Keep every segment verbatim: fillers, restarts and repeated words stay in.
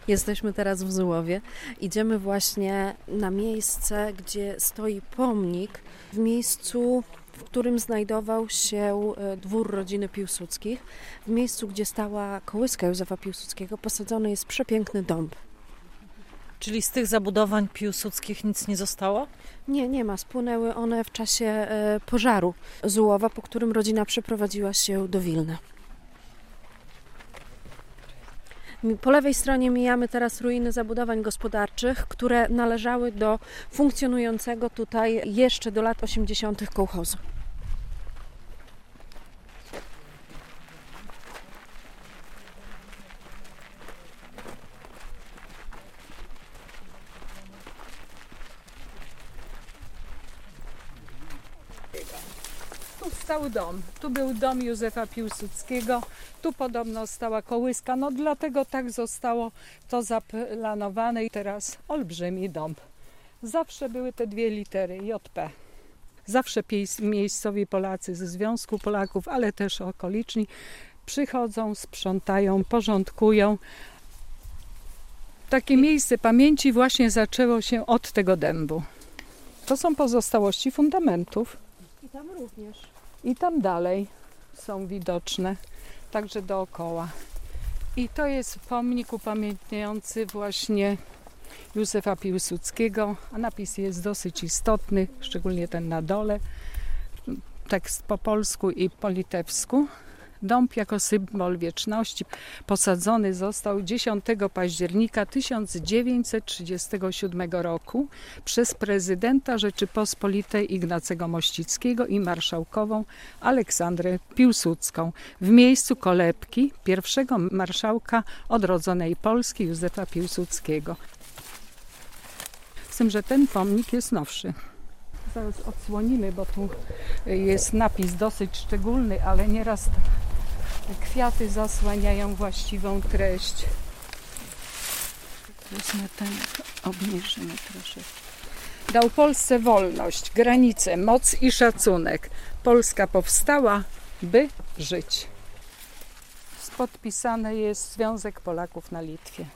Jesteśmy teraz w Zułowie. Idziemy właśnie na miejsce, gdzie stoi pomnik, w miejscu, w którym znajdował się dwór rodziny Piłsudskich. W miejscu, gdzie stała kołyska Józefa Piłsudskiego, posadzony jest przepiękny dąb. Czyli z tych zabudowań piłsudskich nic nie zostało? Nie, nie ma. Spłynęły one w czasie e, pożaru Zułowa, po którym rodzina przeprowadziła się do Wilna. Po lewej stronie mijamy teraz ruiny zabudowań gospodarczych, które należały do funkcjonującego tutaj jeszcze do lat osiemdziesiątych kołchozu. Tu stał dom. Tu był dom Józefa Piłsudskiego. Tu podobno stała kołyska. No dlatego tak zostało to zaplanowane i teraz olbrzymi dom. Zawsze były te dwie litery J P. Zawsze miejscowi Polacy ze Związku Polaków, ale też okoliczni przychodzą, sprzątają, porządkują. Takie miejsce pamięci właśnie zaczęło się od tego dębu. To są pozostałości fundamentów. I tam również. I tam dalej są widoczne, także dookoła. I to jest pomnik upamiętniający właśnie Józefa Piłsudskiego, a napis jest dosyć istotny, szczególnie ten na dole, tekst po polsku i po litewsku. Dąb jako symbol wieczności posadzony został dziesiątego października tysiąc dziewięćset trzydziestego siódmego roku przez prezydenta Rzeczypospolitej Ignacego Mościckiego i marszałkową Aleksandrę Piłsudską w miejscu kolebki pierwszego marszałka odrodzonej Polski Józefa Piłsudskiego. Z tym, że ten pomnik jest nowszy. Zaraz odsłonimy, bo tu jest napis dosyć szczególny, ale nieraz kwiaty zasłaniają właściwą treść. Wezmę ten, obniżymy troszkę. Dał Polsce wolność, granice, moc i szacunek. Polska powstała, by żyć. Podpisany jest Związek Polaków na Litwie.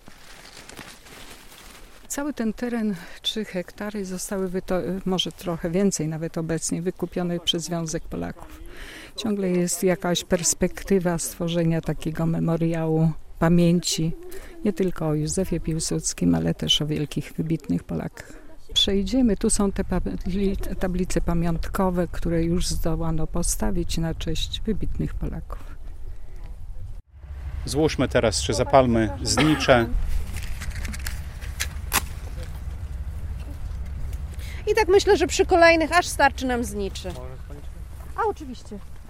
Cały ten teren, trzy hektary, zostały, wyto- może trochę więcej nawet obecnie, wykupione przez Związek Polaków. Ciągle jest jakaś perspektywa stworzenia takiego memoriału pamięci, nie tylko o Józefie Piłsudskim, ale też o wielkich, wybitnych Polakach. Przejdziemy, tu są te tablice pamiątkowe, które już zdołano postawić na cześć wybitnych Polaków. Złóżmy teraz, czy zapalmy znicze. I tak myślę, że przy kolejnych aż starczy nam zniczy. A oczywiście.